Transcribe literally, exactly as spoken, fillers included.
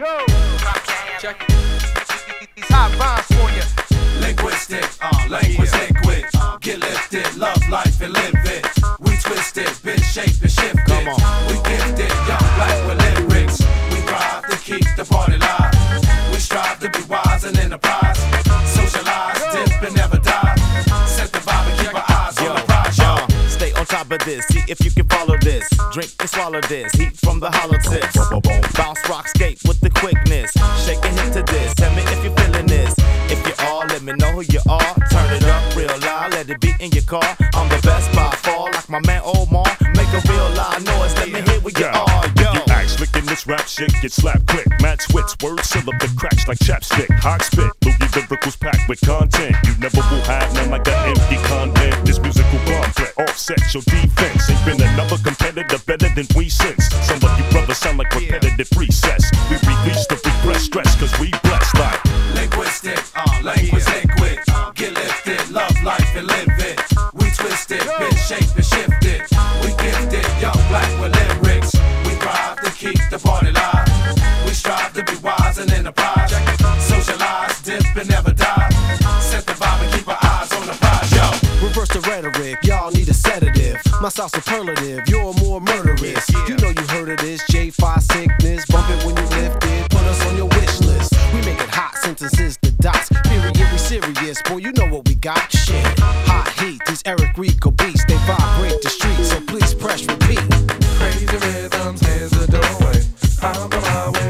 Yo, check it. These hot rhymes for you. Linguistic, uh, language liquid. Uh, get lifted, love life and live it. We twisted, been shaped and shifted. Come on. We gifted, young black with lyrics. We thrive to keep the party live. We strive to be wise and enterprise. Socialize, dip and never die. Set the vibe and keep our eyes on the prize, yo. Uh, stay on top of this, see if you can follow this. Drink and swallow this, heat from the hollow tips. Bounce, rock, skate with the quickness. Shake and hit to this, tell me if you're feeling this. If you are, let me know who you are. Turn it up real loud, let it beat in your car. I'm the best by far, like my man Omar. Make a real loud noise, let me hear where you are, yo. You act slick in this rap shit, get slapped quick. Mad switch, words syllable that cracks like chapstick. Hot spit, Louis lyricals packed with content. You never will have none like an empty convent. This musical bomb threat offset your defense. Ain't been another competitor better than we since. Some of you brothers sound like repetitive resets. We release the repressed stress cause we blessed like linguistic, uh, language liquid. Uh, get lifted, love life and live it. We twisted, been shaped and shifted. We gifted, young black with lyrics. We thrive to keep the party live. We strive to be wise and enterprise. Socialize, dip and never die. Set the vibe and keep our eyes on the prize, yo. Reverse the rhetoric, y'all need a sedative. My style superlative, you're more murderous. You know you heard of this, J five sickness. Bump it when you lift it, put us on your wish list. We make it hot, sentences to dots. Period, we serious, boy, you know what we got. Shit, hot heat, these Eric Rico beats, they vibrate the streets, so please press repeat. Crazy rhythms, here's the doorway. I'm on my way.